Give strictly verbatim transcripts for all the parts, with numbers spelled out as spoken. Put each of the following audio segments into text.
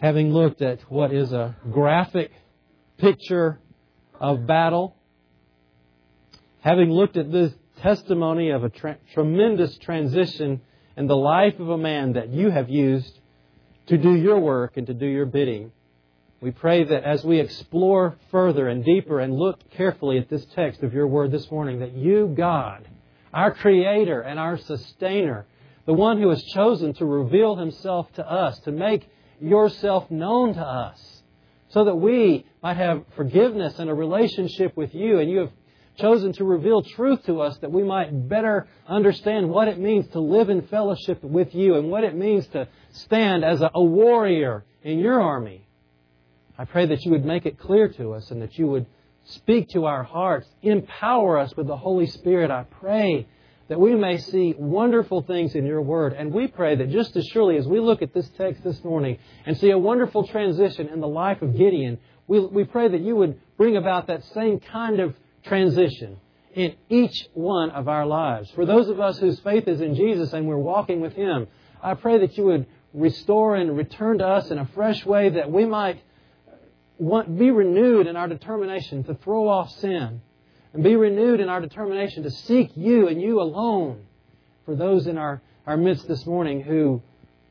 having looked at what is a graphic picture of battle, having looked at this testimony of a tra- tremendous transition in the life of a man that you have used to do your work and to do your bidding, we pray that as we explore further and deeper and look carefully at this text of your Word this morning, that you, God, our Creator and our Sustainer, the one who has chosen to reveal Himself to us, to make Yourself known to us, so that we might have forgiveness and a relationship with You, and You have chosen to reveal truth to us that we might better understand what it means to live in fellowship with You and what it means to stand as a, a warrior in Your army. I pray that You would make it clear to us and that You would speak to our hearts, empower us with the Holy Spirit. I pray that we may see wonderful things in Your Word. And we pray that just as surely as we look at this text this morning and see a wonderful transition in the life of Gideon, we, we pray that You would bring about that same kind of transition in each one of our lives. For those of us whose faith is in Jesus and we're walking with Him, I pray that You would restore and return to us in a fresh way, that we might want, be renewed in our determination to throw off sin, and be renewed in our determination to seek You and You alone. For those in our, our midst this morning who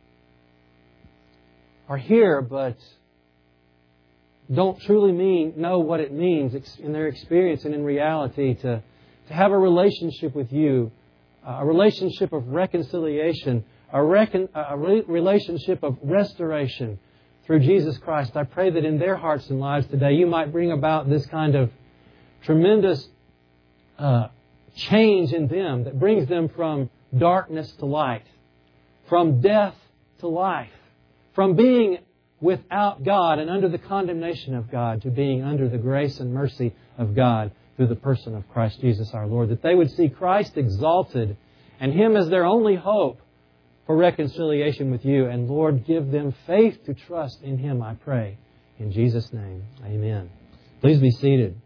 are here but don't truly mean know what it means in their experience and in reality to, to have a relationship with You, a relationship of reconciliation, a, recon, a re- relationship of restoration through Jesus Christ. I pray that in their hearts and lives today You might bring about this kind of tremendous uh, change in them that brings them from darkness to light, from death to life, from being without God and under the condemnation of God to being under the grace and mercy of God through the person of Christ Jesus our Lord. That they would see Christ exalted and Him as their only hope for reconciliation with You. And Lord, give them faith to trust in Him, I pray. In Jesus' name, amen. Please be seated.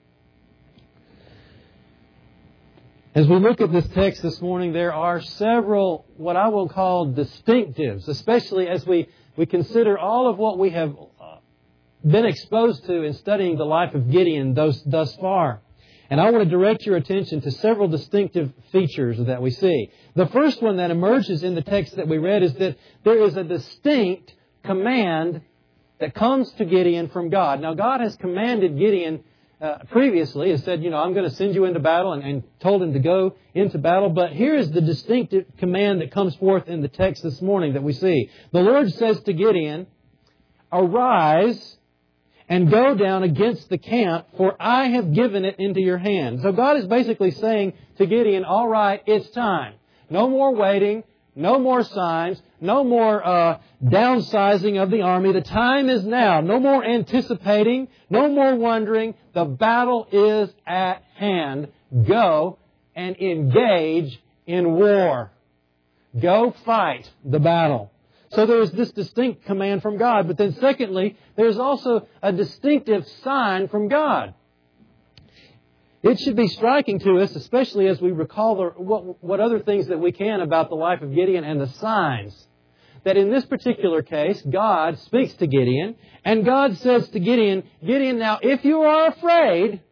As we look at this text this morning, there are several what I will call distinctives, especially as we, we consider all of what we have been exposed to in studying the life of Gideon thus, thus far. And I want to direct your attention to several distinctive features that we see. The first one that emerges in the text that we read is that there is a distinct command that comes to Gideon from God. Now, God has commanded Gideon uh, previously, has said, you know, I'm going to send you into battle, and, and told him to go into battle. But here is the distinctive command that comes forth in the text this morning that we see. The Lord says to Gideon, "Arise and go down against the camp, for I have given it into your hand." So God is basically saying to Gideon, all right, it's time. No more waiting, no more signs, no more uh, downsizing of the army. The time is now. No more anticipating, no more wondering. The battle is at hand. Go and engage in war. Go fight the battle. So there is this distinct command from God. But then secondly, there's also a distinctive sign from God. It should be striking to us, especially as we recall the, what, what other things that we can about the life of Gideon and the signs, that in this particular case, God speaks to Gideon, and God says to Gideon, Gideon, now if you are afraid,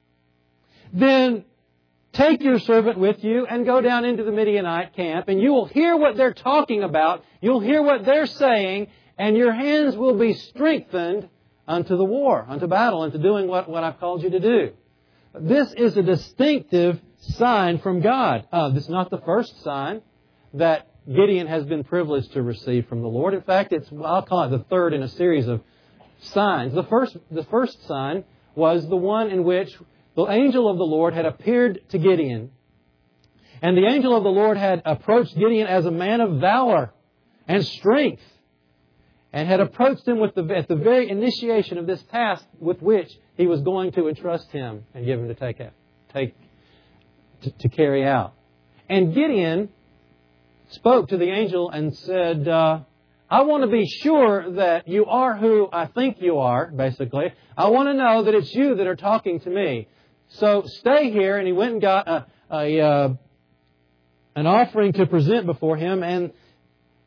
then take your servant with you and go down into the Midianite camp, and you will hear what they're talking about. You'll hear what they're saying, and your hands will be strengthened unto the war, unto battle, unto doing what, what I've called you to do. This is a distinctive sign from God. Uh, this is not the first sign that Gideon has been privileged to receive from the Lord. In fact, it's I'll call it the third in a series of signs. The first, the first sign was the one in which the angel of the Lord had appeared to Gideon. And the angel of the Lord had approached Gideon as a man of valor and strength, and had approached him with the, at the very initiation of this task with which he was going to entrust him and give him to take, take to, to carry out. And Gideon spoke to the angel and said, uh, I want to be sure that you are who I think you are, basically. I want to know that it's you that are talking to me. So stay here. And he went and got a, a uh, an offering to present before him. And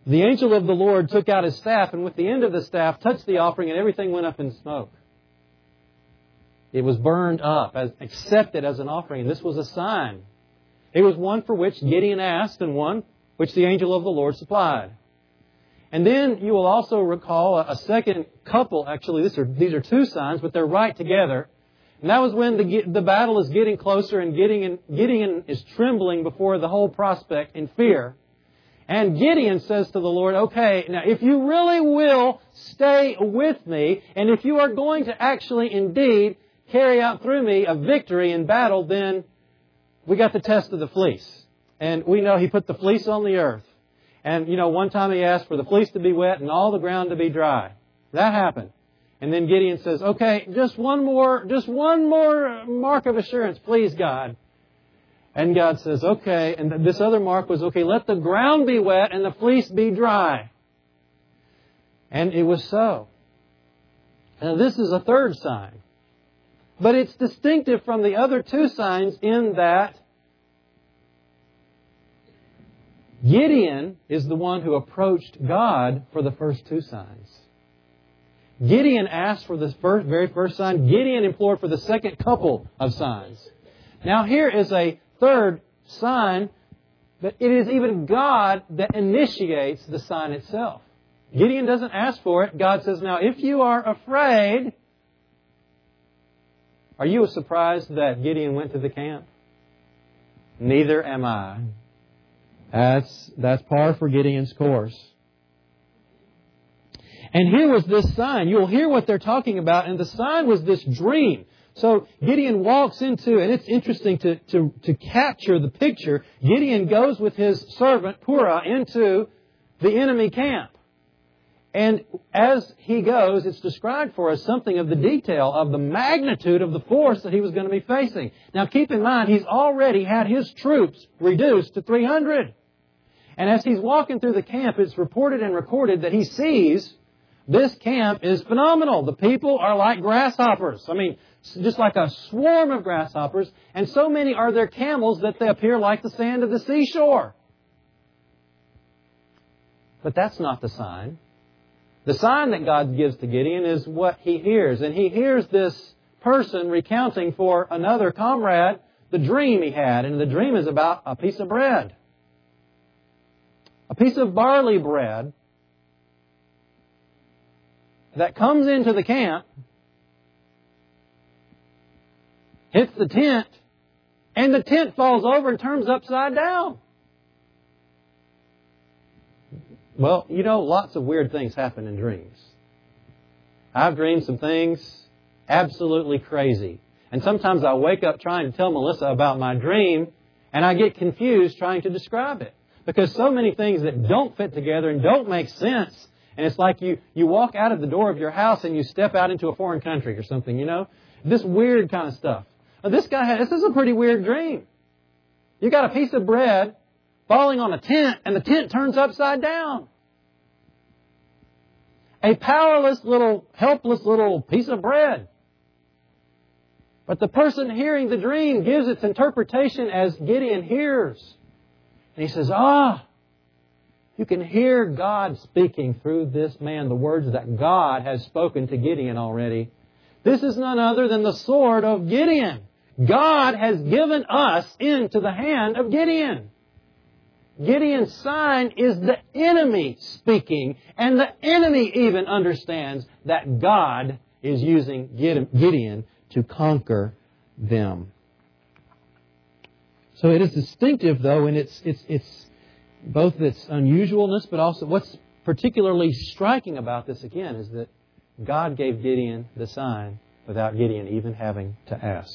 the angel of the Lord took out his staff, and with the end of the staff touched the offering, and everything went up in smoke. It was burned up, as accepted as an offering, and this was a sign. It was one for which Gideon asked, and one which the angel of the Lord supplied. And then you will also recall a second couple, actually, these are, these are two signs, but they're right together. And that was when the, the battle is getting closer, and Gideon, Gideon is trembling before the whole prospect in fear. And Gideon says to the Lord, okay, now if you really will stay with me, and if you are going to actually indeed carry out through me a victory in battle, then we got the test of the fleece. And we know He put the fleece on the earth. And, you know, one time He asked for the fleece to be wet and all the ground to be dry. That happened. And then Gideon says, okay, just one more, just one more mark of assurance, please, God. And God says, okay. And this other mark was, okay, let the ground be wet and the fleece be dry. And it was so. Now, this is a third sign. But it's distinctive from the other two signs in that Gideon is the one who approached God for the first two signs. Gideon asked for the first, very first sign. Gideon implored for the second couple of signs. Now here is a third sign, but it is even God that initiates the sign itself. Gideon doesn't ask for it. God says, now if you are afraid... Are you surprised that Gideon went to the camp? Neither am I. That's, that's par for Gideon's course. And here was this sign. You'll hear what they're talking about. And the sign was this dream. So Gideon walks into, and it's interesting to, to, to capture the picture. Gideon goes with his servant Purah into the enemy camp. And as he goes, it's described for us something of the detail of the magnitude of the force that he was going to be facing. Now keep in mind, he's already had his troops reduced to three hundred. And as he's walking through the camp, it's reported and recorded that he sees this camp is phenomenal. The people are like grasshoppers. I mean, just like a swarm of grasshoppers. And so many are their camels that they appear like the sand of the seashore. But that's not the sign. The sign that God gives to Gideon is what he hears. And he hears this person recounting for another comrade the dream he had. And the dream is about a piece of bread. A piece of barley bread that comes into the camp, hits the tent, and the tent falls over and turns upside down. Well, you know, lots of weird things happen in dreams. I've dreamed some things absolutely crazy. And sometimes I wake up trying to tell Melissa about my dream, and I get confused trying to describe it. Because so many things that don't fit together and don't make sense. And it's like you, you walk out of the door of your house and you step out into a foreign country or something, you know. This weird kind of stuff. Now, this guy had, this is a pretty weird dream. You got a piece of bread falling on a tent, and the tent turns upside down. A powerless little, helpless little piece of bread. But the person hearing the dream gives its interpretation as Gideon hears. And he says, ah, you can hear God speaking through this man, the words that God has spoken to Gideon already. This is none other than the sword of Gideon. God has given us into the hand of Gideon. Gideon's sign is the enemy speaking, and the enemy even understands that God is using Gideon to conquer them. So it is distinctive, though, in its its its both its unusualness, but also what's particularly striking about this again is that God gave Gideon the sign without Gideon even having to ask.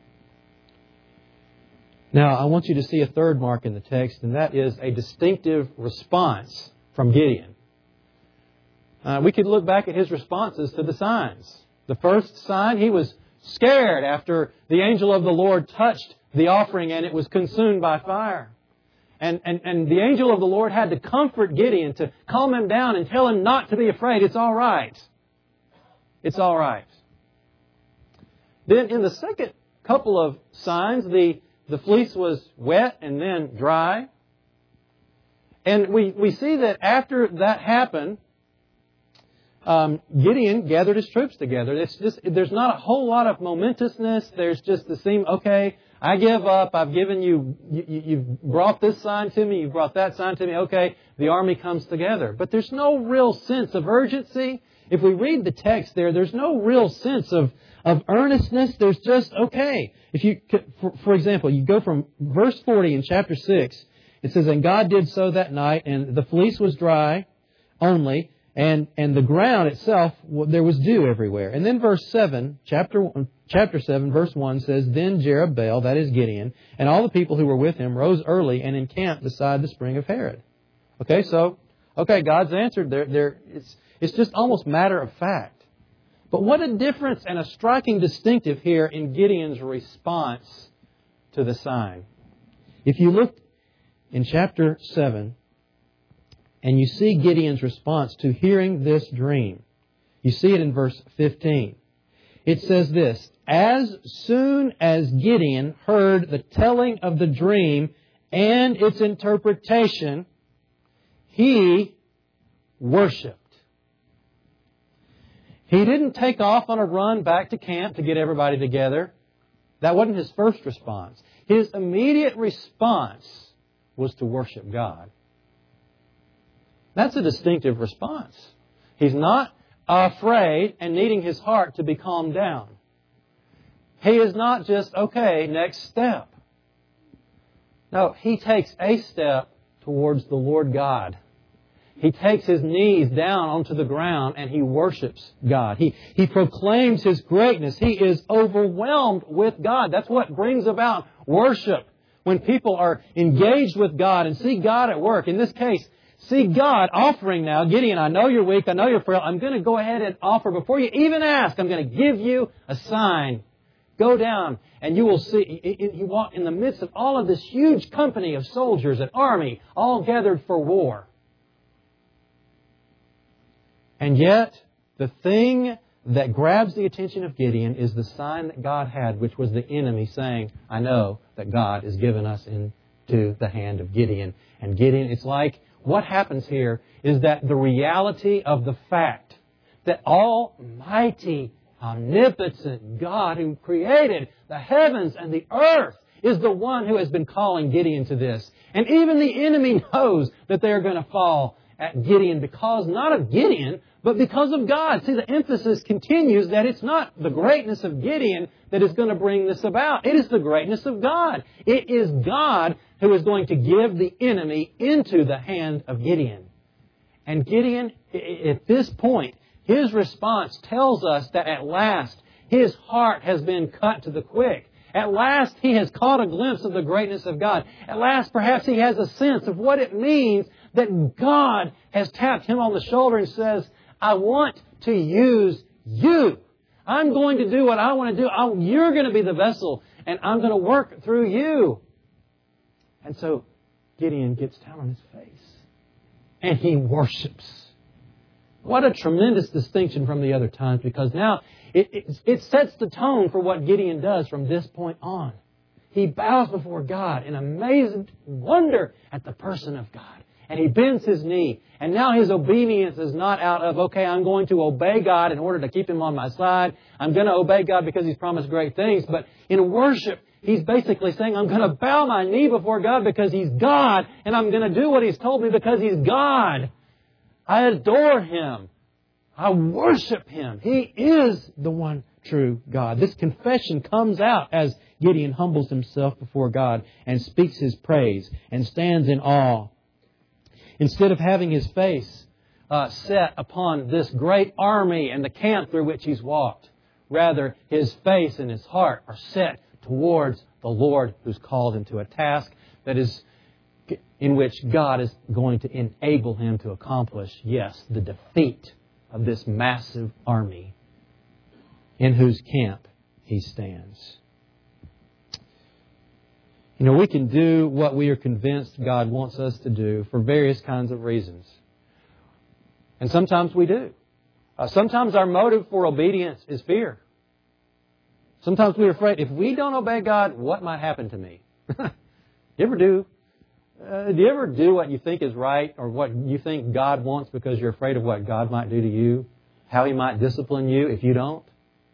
Now, I want you to see a third mark in the text, and that is a distinctive response from Gideon. Uh, we could look back at his responses to the signs. The first sign, he was scared after the angel of the Lord touched the offering and it was consumed by fire. And, and, and the angel of the Lord had to comfort Gideon, to calm him down and tell him not to be afraid. It's all right. It's all right. Then in the second couple of signs, the The fleece was wet and then dry. And we, we see that after that happened, um, Gideon gathered his troops together. It's just, there's not a whole lot of momentousness. There's just the seem, okay, I give up. I've given you, you, you've brought this sign to me. You've brought that sign to me. Okay, the army comes together. But there's no real sense of urgency. If we read the text there, there's no real sense of, of earnestness. There's just, okay. If you, for, for example, you go from verse forty in chapter six, it says, and God did so that night, and the fleece was dry only, and, and the ground itself, there was dew everywhere. And then verse seven, chapter one, chapter seven, verse one says, then Jerubbaal, that is Gideon, and all the people who were with him rose early and encamped beside the spring of Harod. Okay, so, okay, God's answered. There, there, it's, it's just almost matter of fact. But what a difference and a striking distinctive here in Gideon's response to the sign. If you look in chapter seven, and you see Gideon's response to hearing this dream, you see it in verse fifteen. It says this, as soon as Gideon heard the telling of the dream and its interpretation, he worshipped. He didn't take off on a run back to camp to get everybody together. That wasn't his first response. His immediate response was to worship God. That's a distinctive response. He's not afraid and needing his heart to be calmed down. He is not just, okay, next step. No, he takes a step towards the Lord God. He takes his knees down onto the ground and he worships God. He, he proclaims His greatness. He is overwhelmed with God. That's what brings about worship. When people are engaged with God and see God at work. In this case, see God offering now. Gideon, I know you're weak. I know you're frail. I'm going to go ahead and offer. Before you even ask, I'm going to give you a sign. Go down and you will see. You walk in the midst of all of this huge company of soldiers and army, all gathered for war. And yet, the thing that grabs the attention of Gideon is the sign that God had, which was the enemy saying, I know that God has given us into the hand of Gideon. And Gideon, it's like, what happens here is that the reality of the fact that Almighty, omnipotent God who created the heavens and the earth is the one who has been calling Gideon to this. And even the enemy knows that they are going to fall at Gideon because not of Gideon, but because of God. See, the emphasis continues that it's not the greatness of Gideon that is going to bring this about. It is the greatness of God. It is God who is going to give the enemy into the hand of Gideon. And Gideon, at this point, his response tells us that at last his heart has been cut to the quick. At last he has caught a glimpse of the greatness of God. At last perhaps he has a sense of what it means that God has tapped him on the shoulder and says, I want to use you. I'm going to do what I want to do. I, you're going to be the vessel, and I'm going to work through you. And so Gideon gets down on his face, and he worships. What a tremendous distinction from the other times, because now it, it, it sets the tone for what Gideon does from this point on. He bows before God in amazed wonder at the person of God. And he bends his knee. And now his obedience is not out of, okay, I'm going to obey God in order to keep Him on my side. I'm going to obey God because He's promised great things. But in worship, he's basically saying, I'm going to bow my knee before God because He's God. And I'm going to do what He's told me because He's God. I adore Him. I worship Him. He is the one true God. This confession comes out as Gideon humbles himself before God and speaks His praise and stands in awe. Instead of having his face uh, set upon this great army and the camp through which he's walked, rather his face and his heart are set towards the Lord who's called him to a task that is in which God is going to enable him to accomplish, yes, the defeat of this massive army in whose camp he stands. You know, we can do what we are convinced God wants us to do for various kinds of reasons. And sometimes we do. Uh, sometimes our motive for obedience is fear. Sometimes we're afraid, if we don't obey God, what might happen to me? You ever do? Uh, do you ever do what you think is right or what you think God wants because you're afraid of what God might do to you? How He might discipline you if you don't?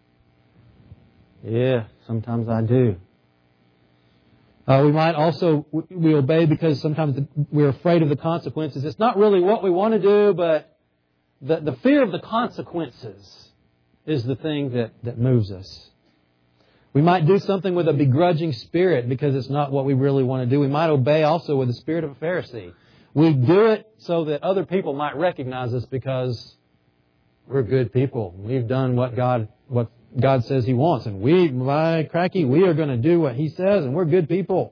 Yeah, sometimes I do. Uh, we might also, we obey because sometimes we're afraid of the consequences. It's not really what we want to do, but the, the fear of the consequences is the thing that, that moves us. We might do something with a begrudging spirit because it's not what we really want to do. We might obey also with the spirit of a Pharisee. We do it so that other people might recognize us because we're good people. We've done what God what God says He wants. And we, my cracky, we are going to do what He says and we're good people.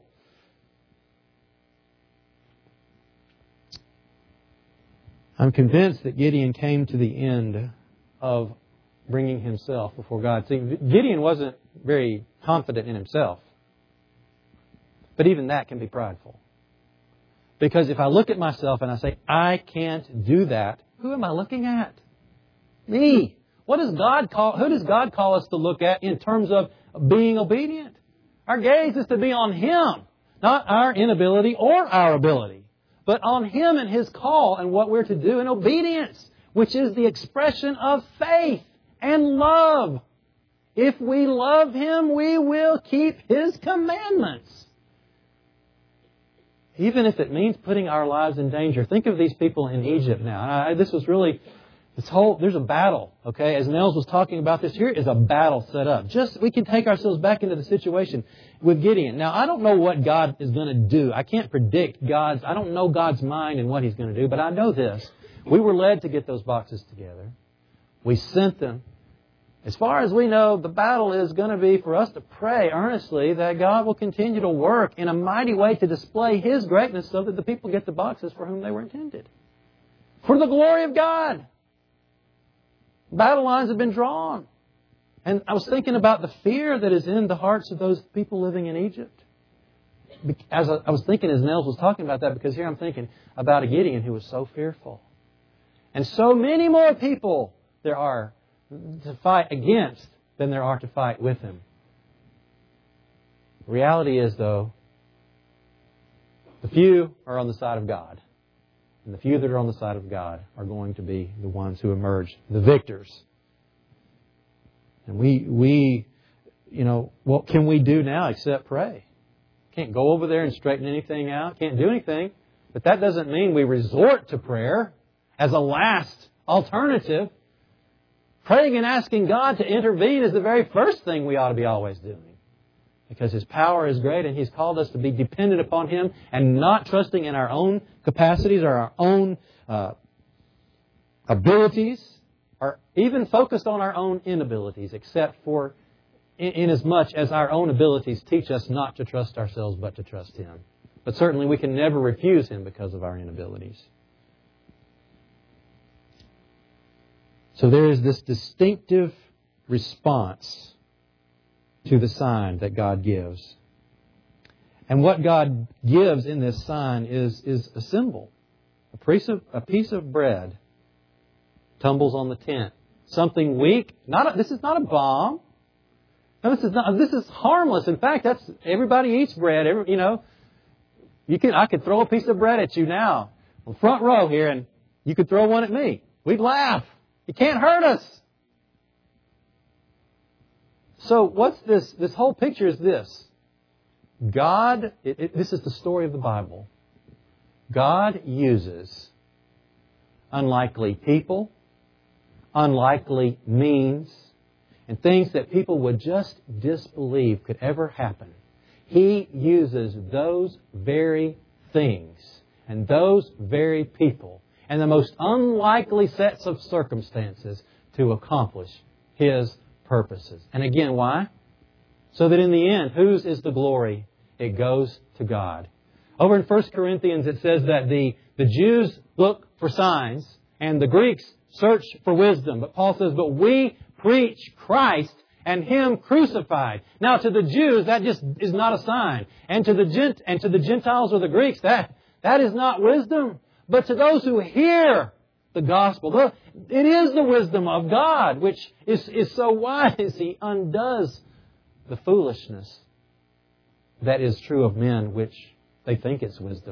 I'm convinced that Gideon came to the end of bringing himself before God. See, Gideon wasn't very confident in himself. But even that can be prideful. Because if I look at myself and I say, I can't do that, who am I looking at? Me. What does God call, who does God call us to look at in terms of being obedient? Our gaze is to be on Him, not our inability or our ability, but on Him and His call and what we're to do in obedience, which is the expression of faith and love. If we love Him, we will keep His commandments. Even if it means putting our lives in danger. Think of these people in Egypt now. I, this was really, this whole, there's a battle, okay? As Nels was talking about this, here is a battle set up. Just, we can take ourselves back into the situation with Gideon. Now, I don't know what God is going to do. I can't predict God's, I don't know God's mind and what He's going to do, but I know this. We were led to get those boxes together. We sent them. As far as we know, the battle is going to be for us to pray earnestly that God will continue to work in a mighty way to display His greatness so that the people get the boxes for whom they were intended. For the glory of God. Battle lines have been drawn. And I was thinking about the fear that is in the hearts of those people living in Egypt. As I was thinking as Nels was talking about that, because here I'm thinking about a Gideon who was so fearful. And so many more people there are to fight against than there are to fight with him. The reality is, though, the few are on the side of God. And the few that are on the side of God are going to be the ones who emerge, the victors. And we, we, you know, what can we do now except pray? Can't go over there and straighten anything out. Can't do anything. But that doesn't mean we resort to prayer as a last alternative. Praying and asking God to intervene is the very first thing we ought to be always doing. Because His power is great and He's called us to be dependent upon Him and not trusting in our own capacities or our own uh, abilities or even focused on our own inabilities, except for in, in as much as our own abilities teach us not to trust ourselves but to trust Him. But certainly we can never refuse Him because of our inabilities. So there is this distinctive response to the sign that God gives. And what God gives in this sign is, is a symbol. A piece of, a piece of bread tumbles on the tent. Something weak. Not a, this is not a bomb. No, this is not. This is harmless. In fact, that's everybody eats bread. Every, you know, you can. I could throw a piece of bread at you now, on the front row here, and you could throw one at me. We'd laugh. It can't hurt us. So what's this? This whole picture is this. God, it, it, this is the story of the Bible. God uses unlikely people, unlikely means, and things that people would just disbelieve could ever happen. He uses those very things and those very people and the most unlikely sets of circumstances to accomplish His purposes. And again, why? So that in the end, whose is the glory? It goes to God. Over in First Corinthians, it says that the, the Jews look for signs and the Greeks search for wisdom. But Paul says, but we preach Christ and Him crucified. Now, to the Jews, that just is not a sign. And to the Gent and to the Gentiles or the Greeks, that that is not wisdom. But to those who hear the gospel, it is the wisdom of God, which is, is so wise. He undoes the foolishness that is true of men, which they think is wisdom.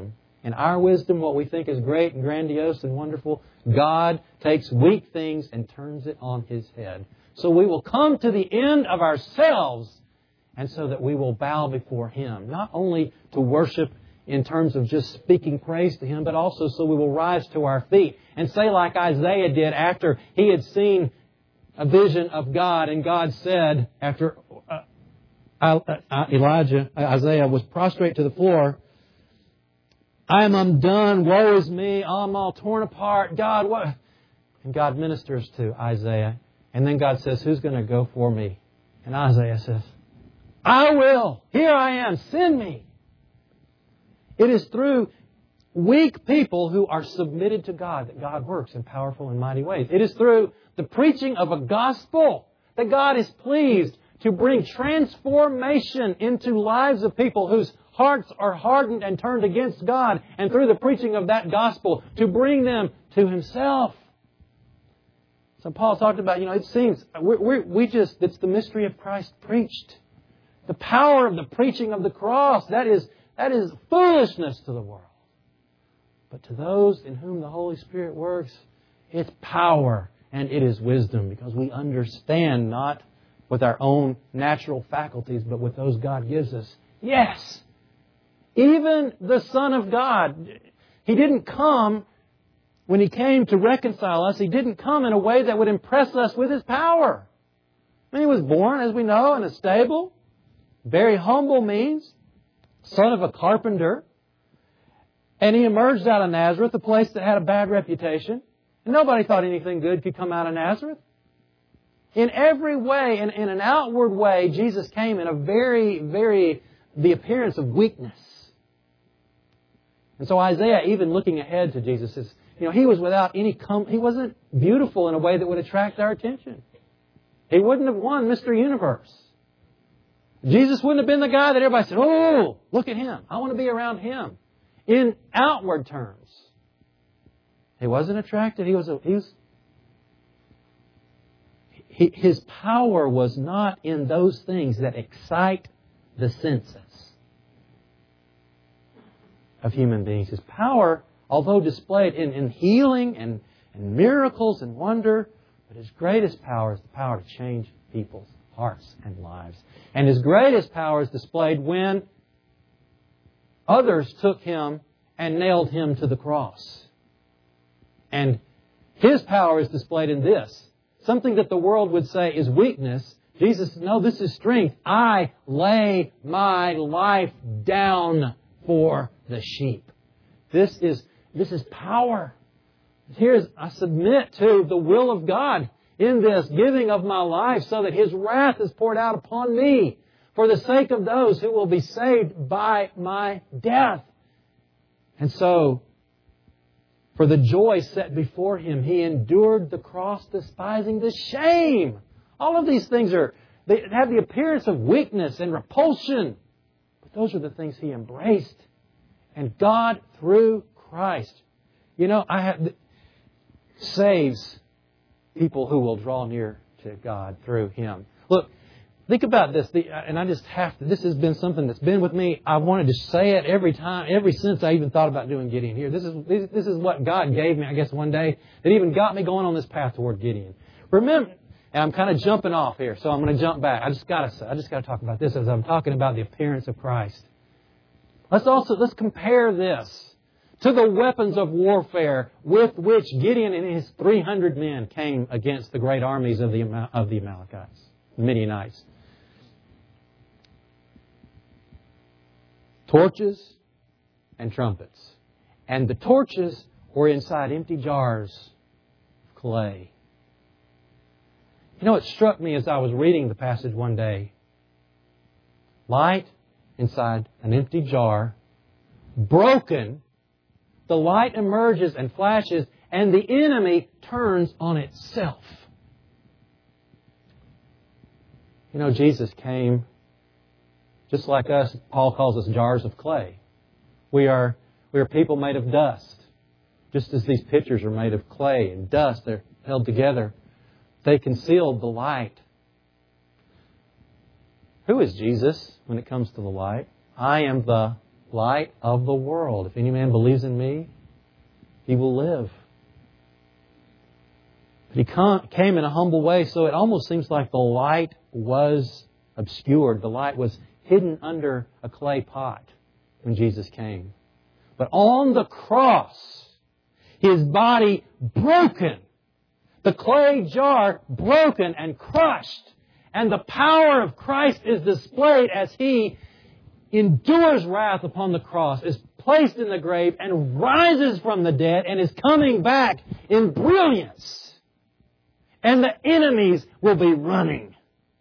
in our wisdom, what we think is great and grandiose and wonderful, God takes weak things and turns it on His head. So we will come to the end of ourselves, and so that we will bow before Him, not only to worship in terms of just speaking praise to Him, but also so we will rise to our feet and say like Isaiah did after he had seen a vision of God, and God said, after uh, Elijah, Isaiah was prostrate to the floor, I am undone, woe is me, I'm all torn apart, God, what? And God ministers to Isaiah, and then God says, who's going to go for me? And Isaiah says, I will, here I am, send me. It is through weak people who are submitted to God that God works in powerful and mighty ways. It is through the preaching of a gospel that God is pleased to bring transformation into lives of people whose hearts are hardened and turned against God, and through the preaching of that gospel to bring them to Himself. So Paul talked about, you know, it seems, we we we just, it's the mystery of Christ preached. The power of the preaching of the cross, that is, that is foolishness to the world. But to those in whom the Holy Spirit works, it's power and it is wisdom, because we understand not with our own natural faculties, but with those God gives us. Yes, even the Son of God, He didn't come, when He came to reconcile us, He didn't come in a way that would impress us with His power. I mean, He was born, as we know, in a stable. Very humble means, son of a carpenter. And He emerged out of Nazareth, a place that had a bad reputation. And nobody thought anything good could come out of Nazareth. In every way, in, in an outward way, Jesus came in a very, very, the appearance of weakness. And so Isaiah, even looking ahead to Jesus, says, you know, He was without any, com- He wasn't beautiful in a way that would attract our attention. He wouldn't have won Mister Universe. Jesus wouldn't have been the guy that everybody said, oh, look at Him. I want to be around Him. In outward terms, He wasn't attracted. He was, a, he was he, His power was not in those things that excite the senses of human beings. His power, although displayed in, in healing and, and miracles and wonder, but His greatest power is the power to change people's hearts and lives. And His greatest power is displayed when others took Him and nailed Him to the cross. And His power is displayed in this. Something that the world would say is weakness. Jesus said, no, this is strength. I lay my life down for the sheep. This is, this is power. Here's, I submit to the will of God in this giving of my life so that His wrath is poured out upon me for the sake of those who will be saved by my death. And so, for the joy set before Him, He endured the cross, despising the shame. All of these things are, they have the appearance of weakness and repulsion. But those are the things He embraced. And God, through Christ, you know, I have, saves people who will draw near to God through Him. Look, think about this, the, and I just have to, this has been something that's been with me. I wanted to say it every time, ever since I even thought about doing Gideon here. This is, this is what God gave me, I guess, one day that even got me going on this path toward Gideon. Remember, and I'm kind of jumping off here, so I'm going to jump back. I just got to, I just got to talk about this as I'm talking about the appearance of Christ. Let's also, let's compare this to the weapons of warfare with which Gideon and his three hundred men came against the great armies of the, of the Amalekites, the Midianites. Torches and trumpets. And the torches were inside empty jars of clay. You know, it struck me as I was reading the passage one day. Light inside an empty jar, broken. The light emerges and flashes, and the enemy turns on itself. You know, Jesus came just like us. Paul calls us jars of clay. We are, we are people made of dust. Just as these pitchers are made of clay and dust, they're held together. They concealed the light. Who is Jesus when it comes to the light? I am the light of the world. If any man believes in me, he will live. But he came in a humble way, so it almost seems like the light was obscured. The light was hidden under a clay pot when Jesus came. But on the cross, His body broken, the clay jar broken and crushed, and the power of Christ is displayed as He endures wrath upon the cross, is placed in the grave, and rises from the dead, and is coming back in brilliance. And the enemies will be running.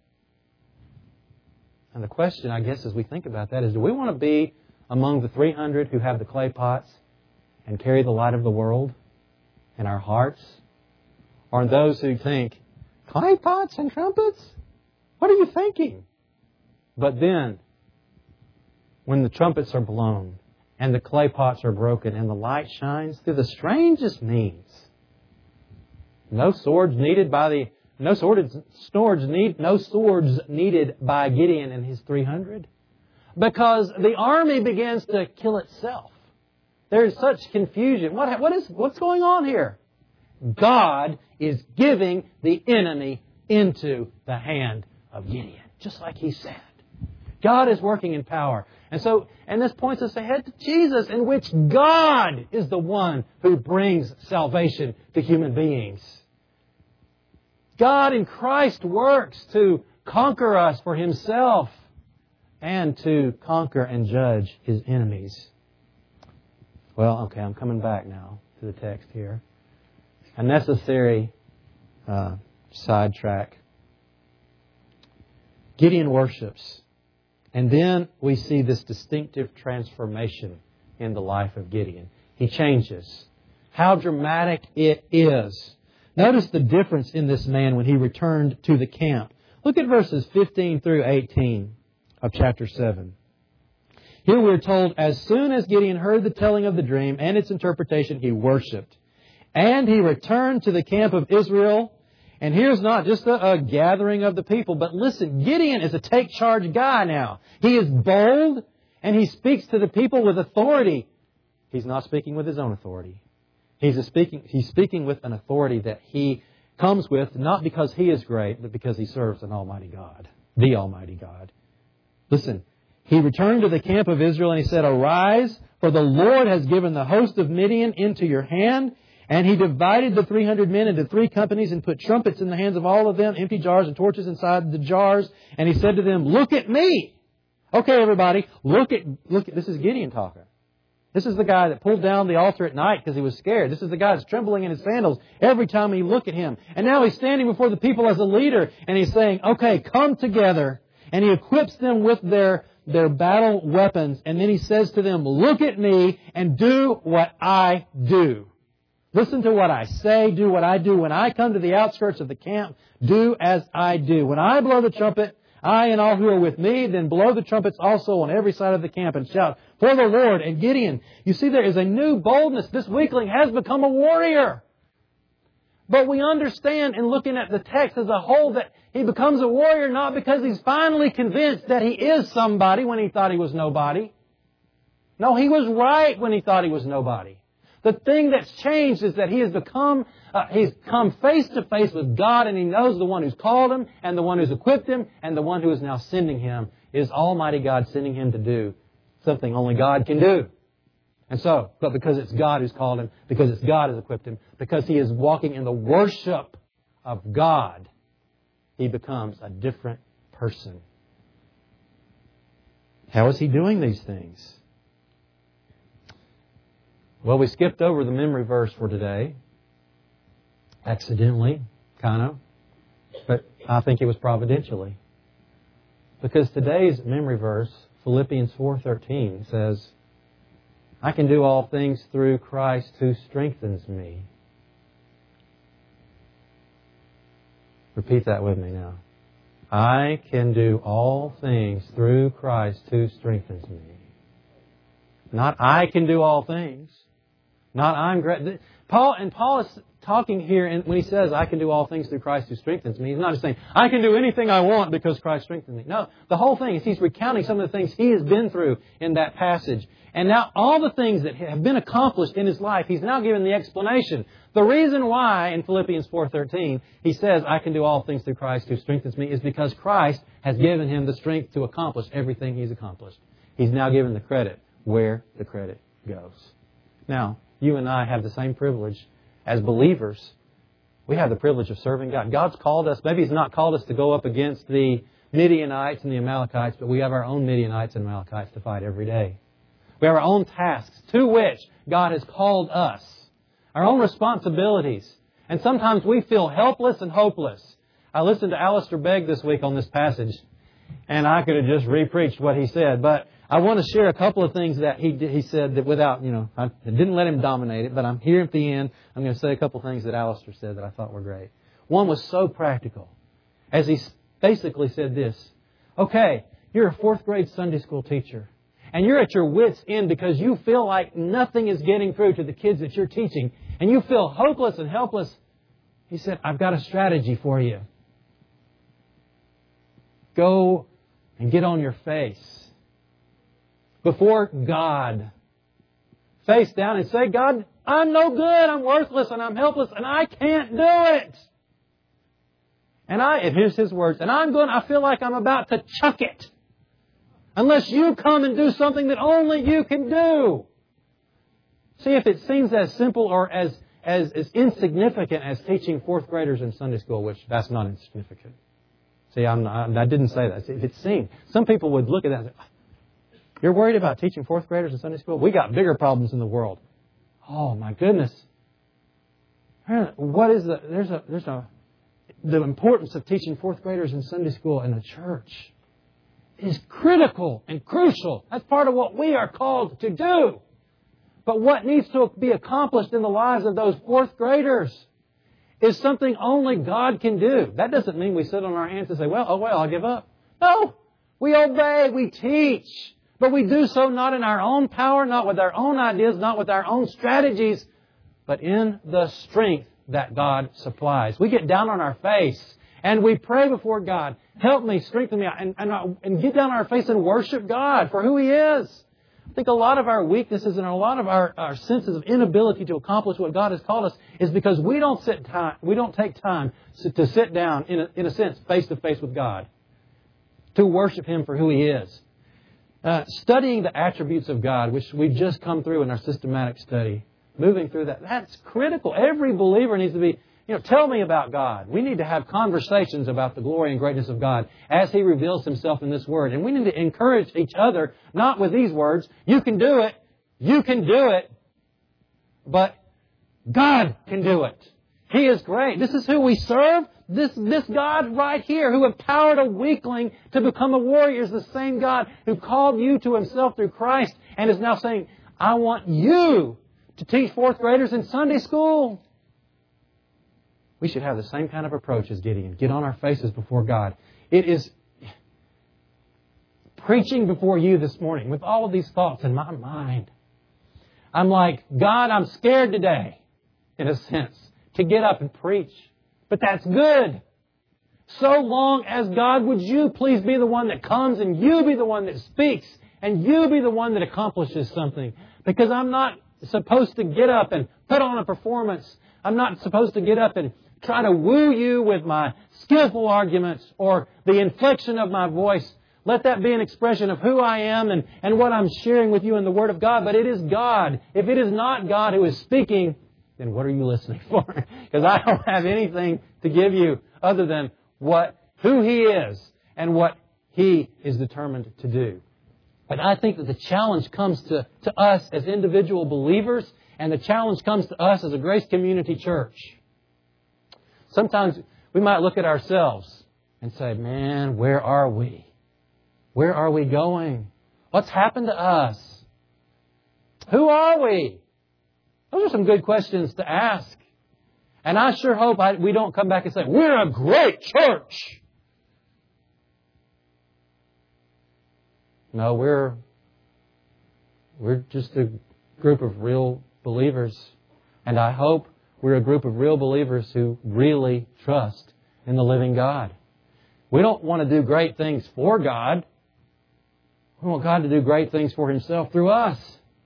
And the question, I guess, as we think about that is, do we want to be among the three hundred who have the clay pots and carry the light of the world in our hearts? Or those who think, clay pots and trumpets? What are you thinking? But then, when the trumpets are blown and the clay pots are broken and the light shines through the strangest means, no swords needed by the no swords swords need no swords needed by Gideon and his three hundred, because the army begins to kill itself. There is such confusion. What what is what's going on here? God is giving the enemy into the hand of Gideon, just like He said. God is working in power. And so, and this points us ahead to Jesus, in which God is the one who brings salvation to human beings. God in Christ works to conquer us for Himself and to conquer and judge His enemies. Well, okay, I'm coming back now to the text here. A necessary uh, sidetrack. Gideon worships. And then we see this distinctive transformation in the life of Gideon. He changes. How dramatic it is. Notice the difference in this man when he returned to the camp. Look at verses fifteen through eighteen of chapter seven. Here we're told, as soon as Gideon heard the telling of the dream and its interpretation, he worshipped. And he returned to the camp of Israel. And here's not just a, a gathering of the people, but listen, Gideon is a take charge guy now. He is bold and he speaks to the people with authority. He's not speaking with his own authority. He's, a speaking, he's speaking with an authority that he comes with, not because he is great, but because he serves an almighty God, the almighty God. Listen, he returned to the camp of Israel and he said, "Arise, for the Lord has given the host of Midian into your hand." And he divided the three hundred men into three companies and put trumpets in the hands of all of them, empty jars and torches inside the jars. And he said to them, "Look at me." Okay, everybody, look at, look at, this is Gideon talking. This is the guy that pulled down the altar at night because he was scared. This is the guy that's trembling in his sandals every time he look at him. And now he's standing before the people as a leader and he's saying, okay, come together. And he equips them with their, their battle weapons. And then he says to them, "Look at me and do what I do. Listen to what I say, do what I do. When I come to the outskirts of the camp, do as I do. When I blow the trumpet, I and all who are with me, then blow the trumpets also on every side of the camp and shout, 'For the Lord.'" And Gideon, you see there is a new boldness. This weakling has become a warrior. But we understand in looking at the text as a whole that he becomes a warrior not because he's finally convinced that he is somebody when he thought he was nobody. No, he was right when he thought he was nobody. The thing that's changed is that he has become, uh, he's come face to face with God, and he knows the one who's called him and the one who's equipped him and the one who is now sending him is Almighty God sending him to do something only God can do. And so, but because it's God who's called him, because it's God who's equipped him, because he is walking in the worship of God, he becomes a different person. How is he doing these things? Well, we skipped over the memory verse for today. Accidentally, kind of. But I think it was providentially. Because today's memory verse, Philippians four thirteen, says, "I can do all things through Christ who strengthens me." Repeat that with me now. I can do all things through Christ who strengthens me. Not I can do all things. Not I'm great. Paul, and Paul is talking here, and when He says, I can do all things through Christ who strengthens me, He's not just saying, I can do anything I want because Christ strengthens me. No, the whole thing is He's recounting some of the things He has been through in that passage. And now all the things that have been accomplished in His life, He's now given the explanation. The reason why in Philippians four thirteen He says, I can do all things through Christ who strengthens me, is because Christ has given Him the strength to accomplish everything He's accomplished. He's now given the credit where the credit goes. Now, you and I have the same privilege as believers. We have the privilege of serving God. God's called us. Maybe He's not called us to go up against the Midianites and the Amalekites, but we have our own Midianites and Amalekites to fight every day. We have our own tasks to which God has called us. Our own responsibilities. And sometimes we feel helpless and hopeless. I listened to Alistair Begg this week on this passage, and I could have just re-preached what he said, but I want to share a couple of things that he he said that without, you know, I didn't let him dominate it, but I'm here at the end. I'm going to say a couple of things that Alistair said that I thought were great. One was so practical. As he basically said this, okay, you're a fourth grade Sunday school teacher, and you're at your wit's end because you feel like nothing is getting through to the kids that you're teaching, and you feel hopeless and helpless. He said, I've got a strategy for you. Go and get on your face before God. Face down and say, God, I'm no good, I'm worthless, and I'm helpless, and I can't do it. And I, and here's his words, and I'm going, I feel like I'm about to chuck it. Unless you come and do something that only you can do. See, if it seems as simple or as, as, as insignificant as teaching fourth graders in Sunday school, which that's not insignificant. See, I'm not, I didn't say that. If it seemed, some people would look at that and say, you're worried about teaching fourth graders in Sunday school? We got bigger problems in the world. Oh, my goodness. What is the, there's a, there's a, the importance of teaching fourth graders in Sunday school in the church is critical and crucial. That's part of what we are called to do. But what needs to be accomplished in the lives of those fourth graders is something only God can do. That doesn't mean we sit on our hands and say, well, oh well, I'll give up. No. We obey, we teach. But we do so not in our own power, not with our own ideas, not with our own strategies, but in the strength that God supplies. We get down on our face and we pray before God, help me, strengthen me, and, and, and get down on our face and worship God for who He is. I think a lot of our weaknesses and a lot of our, our senses of inability to accomplish what God has called us is because we don't sit time, we don't take time to sit down, in a, in a sense, face to face with God, to worship Him for who He is. Uh, studying the attributes of God, which we've just come through in our systematic study, moving through that, that's critical. Every believer needs to be, you know, tell me about God. We need to have conversations about the glory and greatness of God as He reveals Himself in this Word. And we need to encourage each other, not with these words, you can do it, you can do it, but God can do it. He is great. This is who we serve. This, this God right here who empowered a weakling to become a warrior is the same God who called you to Himself through Christ and is now saying, I want you to teach fourth graders in Sunday school. We should have the same kind of approach as Gideon. Get on our faces before God. It is preaching before you this morning with all of these thoughts in my mind. I'm like, God, I'm scared today, in a sense, to get up and preach. But that's good. So long as God, would you please be the one that comes and you be the one that speaks and you be the one that accomplishes something. Because I'm not supposed to get up and put on a performance. I'm not supposed to get up and try to woo you with my skillful arguments or the inflection of my voice. Let that be an expression of who I am and, and what I'm sharing with you in the Word of God. But it is God. If it is not God who is speaking, then what are you listening for? Because I don't have anything to give you other than what, who He is and what He is determined to do. But I think that the challenge comes to, to us as individual believers, and the challenge comes to us as a Grace Community Church. Sometimes we might look at ourselves and say, man, where are we? Where are we going? What's happened to us? Who are we? Those are some good questions to ask. And I sure hope I, we don't come back and say, we're a great church. No, we're, we're just a group of real believers. And I hope We're a group of real believers who really trust in the living God. We don't want to do great things for God. We want God to do great things for Himself through us.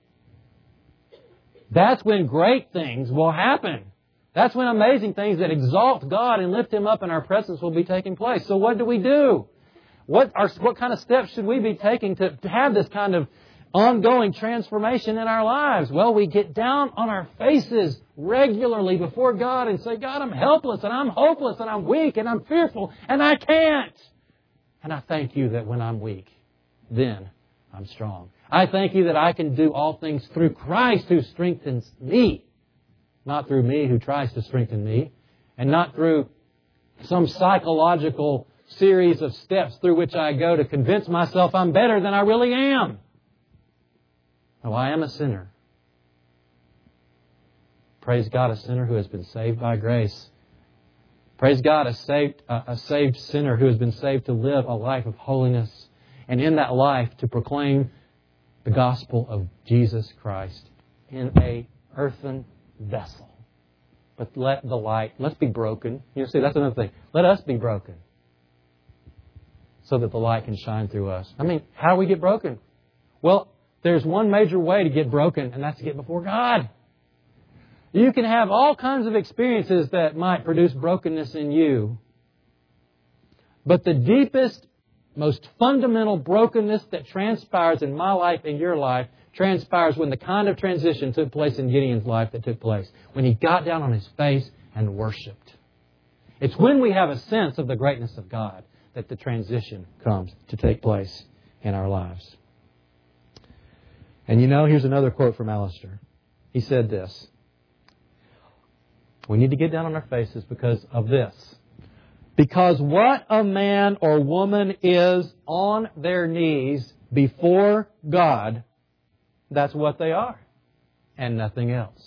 That's when great things will happen. That's when amazing things that exalt God and lift Him up in our presence will be taking place. So what do we do? What are, what kind of steps should we be taking to, to have this kind of ongoing transformation in our lives? Well, we get down on our faces regularly before God and say, God, I'm helpless and I'm hopeless and I'm weak and I'm fearful and I can't. And I thank You that when I'm weak, then I'm strong. I thank You that I can do all things through Christ who strengthens me. Not through me who tries to strengthen me. And not through some psychological series of steps through which I go to convince myself I'm better than I really am. No, I am a sinner. Praise God, a sinner who has been saved by grace. Praise God, a saved, uh, a saved sinner who has been saved to live a life of holiness. And in that life to proclaim the gospel of Jesus Christ in a earthen vessel. But let the light, let's be broken. You see, that's another thing. Let us be broken so that the light can shine through us. I mean, how do we get broken? Well, there's one major way to get broken, and that's to get before God. You can have all kinds of experiences that might produce brokenness in you. But the deepest, most fundamental brokenness that transpires in my life, in your life, transpires when the kind of transition took place in Gideon's life that took place. When he got down on his face and worshipped. It's when we have a sense of the greatness of God that the transition comes to take place in our lives. And you know, here's another quote from Alistair. He said this. We need to get down on our faces because of this. Because what a man or woman is on their knees before God, that's what they are, and nothing else.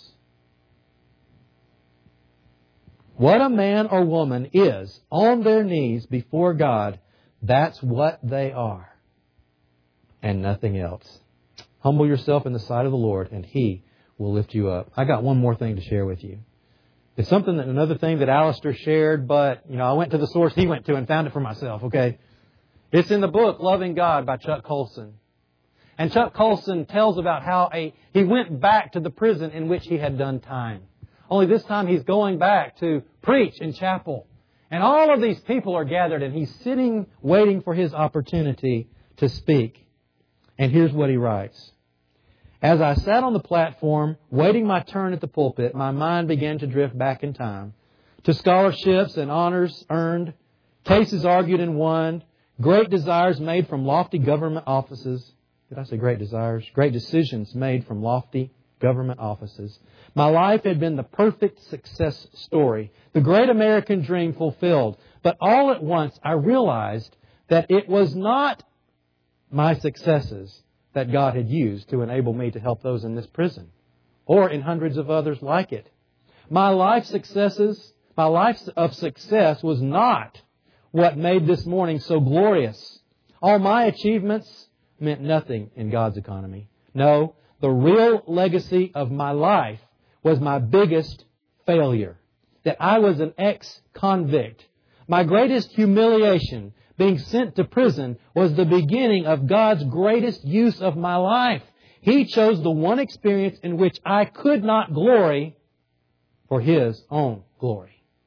What a man or woman is on their knees before God, that's what they are, and nothing else. Humble yourself in the sight of the Lord, and He will lift you up. I got one more thing to share with you. It's something that another thing that Alistair shared, but you know, I went to the source he went to and found it for myself. Okay, it's in the book Loving God by Chuck Colson. And Chuck Colson tells about how a he went back to the prison in which he had done time. Only this time he's going back to preach in chapel. And all of these people are gathered and he's sitting waiting for his opportunity to speak. And here's what he writes. As I sat on the platform, waiting my turn at the pulpit, my mind began to drift back in time to scholarships and honors earned, cases argued and won, great desires made from lofty government offices. Did I say great desires? Great decisions made from lofty government offices. My life had been the perfect success story, the great American dream fulfilled. But all at once I realized that it was not my successes that God had used to enable me to help those in this prison or in hundreds of others like it. My life successes, my life of success was not what made this morning so glorious. All my achievements meant nothing in God's economy. No, the real legacy of my life was my biggest failure. That I was an ex-convict. My greatest humiliation, being sent to prison, was the beginning of God's greatest use of my life. He chose the one experience in which I could not glory for His own glory.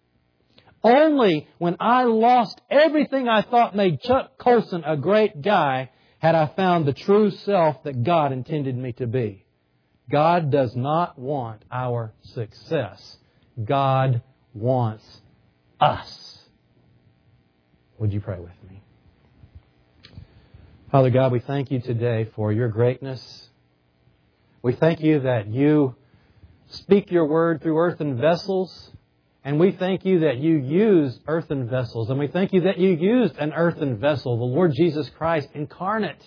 Only when I lost everything I thought made Chuck Colson a great guy had I found the true self that God intended me to be. God does not want our success. God wants us. Would you pray with me? Father God, we thank You today for Your greatness. We thank You that You speak Your word through earthen vessels. And we thank You that You use earthen vessels. And we thank You that You used an earthen vessel, the Lord Jesus Christ incarnate,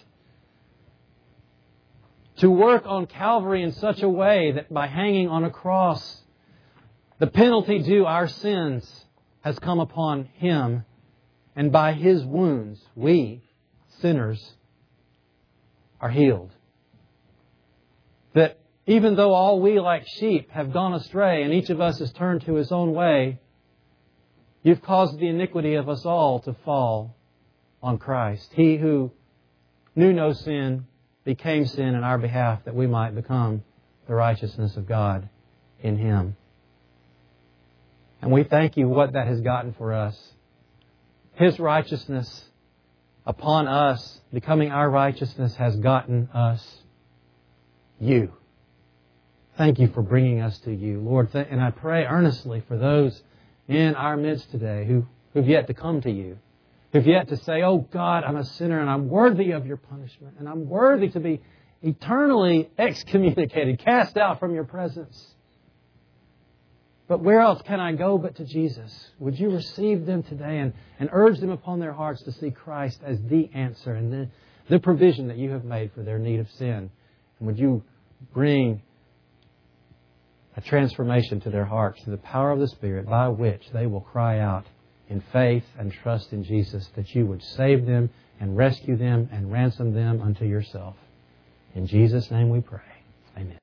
to work on Calvary in such a way that by hanging on a cross, the penalty due our sins has come upon Him. And by His wounds, we, sinners, are healed. That even though all we like sheep have gone astray and each of us has turned to his own way, You've caused the iniquity of us all to fall on Christ. He who knew no sin became sin in our behalf that we might become the righteousness of God in Him. And we thank You what that has gotten for us. His righteousness upon us, becoming our righteousness, has gotten us You. Thank You for bringing us to You, Lord. And I pray earnestly for those in our midst today who, who've yet to come to You, who've yet to say, oh God, I'm a sinner and I'm worthy of Your punishment and I'm worthy to be eternally excommunicated, cast out from Your presence. But where else can I go but to Jesus? Would You receive them today and, and urge them upon their hearts to see Christ as the answer and the, the provision that You have made for their need of sin? And would You bring a transformation to their hearts through the power of the Spirit by which they will cry out in faith and trust in Jesus that You would save them and rescue them and ransom them unto Yourself. In Jesus' name we pray. Amen.